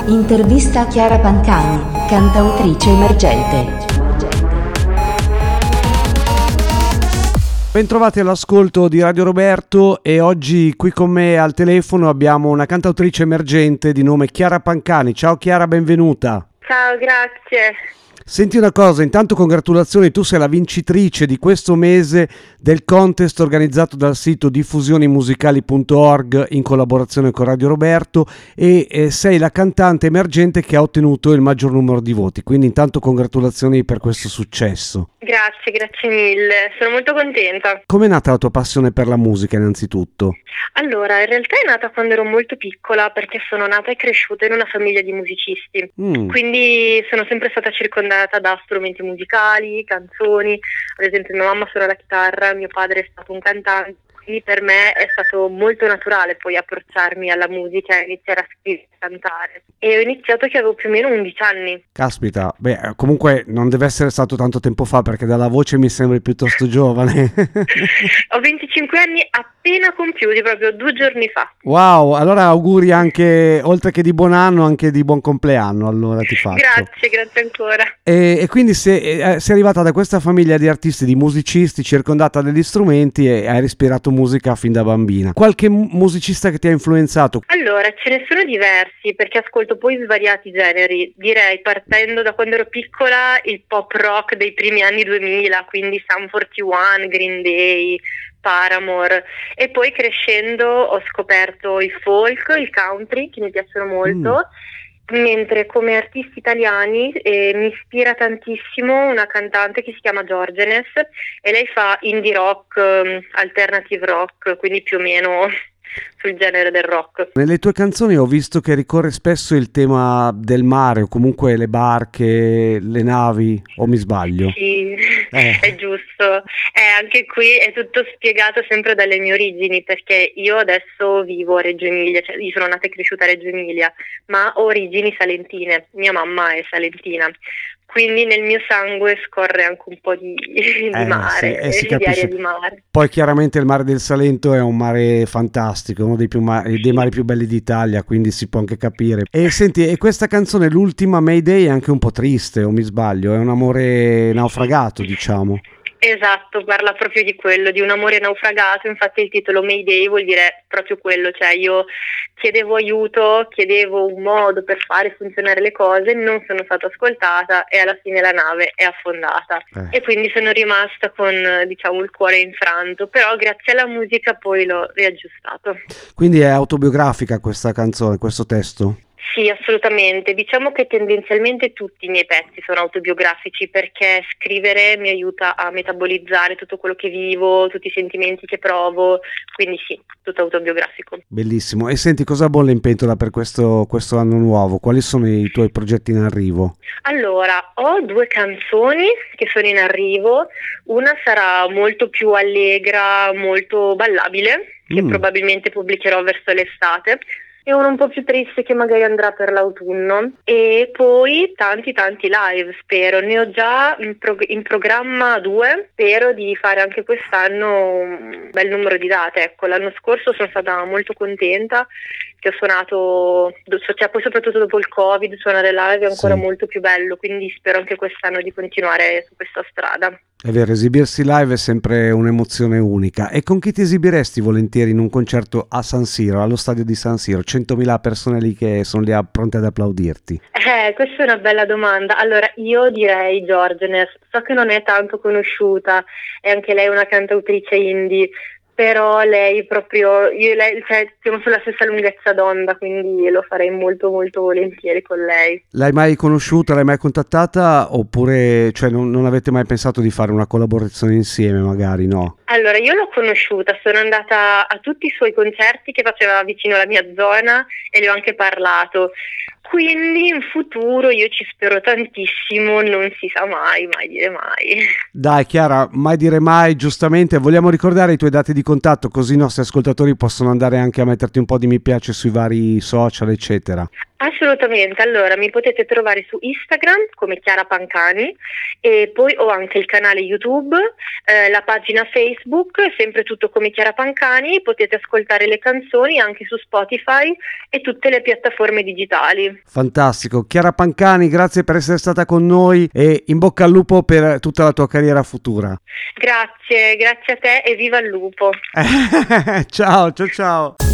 Intervista a Chiara Pancani, cantautrice emergente. Bentrovati all'ascolto di Radio Roberto e oggi qui con me al telefono abbiamo una cantautrice emergente di nome Chiara Pancani. Ciao Chiara, benvenuta. Ciao, grazie. Senti una cosa, intanto congratulazioni, tu sei la vincitrice di questo mese del contest organizzato dal sito diffusionimusicali.org in collaborazione con Radio Roberto e sei la cantante emergente che ha ottenuto il maggior numero di voti, quindi intanto congratulazioni per questo successo. Grazie mille, sono molto contenta. Com'è nata la tua passione per la musica innanzitutto? Allora, in realtà è nata quando ero molto piccola perché sono nata e cresciuta in una famiglia di musicisti, quindi sono sempre stata circondata da strumenti musicali, canzoni. Ad esempio mia mamma suona la chitarra, mio padre è stato un cantante, quindi per me è stato molto naturale poi approcciarmi alla musica e iniziare a scrivere e cantare. E ho iniziato che avevo più o meno 11 anni. Caspita, beh, comunque non deve essere stato tanto tempo fa perché dalla voce mi sembri piuttosto giovane. Ho 25 anni appena compiuti, proprio 2 giorni fa. Wow, allora auguri anche, oltre che di buon anno, anche di buon compleanno, allora ti faccio. Grazie ancora. E quindi sei arrivata da questa famiglia di artisti, di musicisti, circondata dagli strumenti e hai respirato musica fin da bambina. Qualche musicista che ti ha influenzato? Allora, ce ne sono diversi perché ascolto poi svariati generi. Direi, partendo da quando ero piccola, il pop rock dei primi anni 2000, quindi Sum 41, Green Day, Paramore, e poi crescendo ho scoperto il folk, il country, che mi piacciono molto. Mentre come artisti italiani mi ispira tantissimo una cantante che si chiama Giorgenes e lei fa indie rock, alternative rock, quindi più o meno sul genere del rock. Nelle tue canzoni ho visto che ricorre spesso il tema del mare o comunque le barche, le navi, o mi sbaglio? Sì, è giusto. Anche qui è tutto spiegato sempre dalle mie origini, perché io adesso vivo a Reggio Emilia, cioè io sono nata e cresciuta a Reggio Emilia, ma ho origini salentine, mia mamma è salentina. Quindi nel mio sangue scorre anche un po' di mare, si di aria capisce. di mare. Poi chiaramente il mare del Salento è un mare fantastico, uno dei mari più belli d'Italia, quindi si può anche capire. E senti, e questa canzone, l'ultima Mayday, è anche un po' triste, o mi sbaglio? È un amore naufragato, diciamo. Esatto, parla proprio di quello, di un amore naufragato. Infatti il titolo Mayday vuol dire proprio quello, cioè io chiedevo aiuto, chiedevo un modo per fare funzionare le cose, non sono stata ascoltata e alla fine la nave è affondata e quindi sono rimasta con, diciamo, il cuore infranto, però grazie alla musica poi l'ho riaggiustato. Quindi è autobiografica questa canzone, questo testo? Sì, assolutamente. Diciamo che tendenzialmente tutti i miei pezzi sono autobiografici perché scrivere mi aiuta a metabolizzare tutto quello che vivo, tutti i sentimenti che provo, quindi sì, tutto autobiografico. Bellissimo. E senti, cosa bolle in pentola per questo anno nuovo? Quali sono i tuoi progetti in arrivo? Allora, ho 2 canzoni che sono in arrivo, una sarà molto più allegra, molto ballabile, che probabilmente pubblicherò verso l'estate, e uno un po' più triste che magari andrà per l'autunno, e poi tanti live, spero. Ne ho già in programma 2, spero di fare anche quest'anno un bel numero di date. Ecco, l'anno scorso sono stata molto contenta che ho suonato, cioè poi soprattutto dopo il Covid suonare live è ancora molto più bello, quindi spero anche quest'anno di continuare su questa strada. È vero, esibirsi live è sempre un'emozione unica. E con chi ti esibiresti volentieri in un concerto a San Siro, allo stadio di San Siro? 100.000 persone lì che sono lì pronte ad applaudirti. Questa è una bella domanda. Allora, io direi Giorgenes, so che non è tanto conosciuta, è anche lei una cantautrice indie, però lei proprio, cioè, siamo sulla stessa lunghezza d'onda, quindi lo farei molto volentieri con lei. L'hai mai conosciuta, l'hai mai contattata oppure cioè, non avete mai pensato di fare una collaborazione insieme magari, no? Allora, io l'ho conosciuta, sono andata a tutti i suoi concerti che faceva vicino alla mia zona e le ho anche parlato. Quindi in futuro io ci spero tantissimo, non si sa mai dire mai. Dai Chiara, mai dire mai, giustamente. Vogliamo ricordare i tuoi dati di contatto così i nostri ascoltatori possono andare anche a metterti un po' di mi piace sui vari social eccetera. Assolutamente, allora mi potete trovare su Instagram come Chiara Pancani e poi ho anche il canale YouTube, la pagina Facebook, sempre tutto come Chiara Pancani, potete ascoltare le canzoni anche su Spotify e tutte le piattaforme digitali. Fantastico, Chiara Pancani, grazie per essere stata con noi e in bocca al lupo per tutta la tua carriera futura. Grazie a te e viva il lupo! Ciao, ciao, ciao!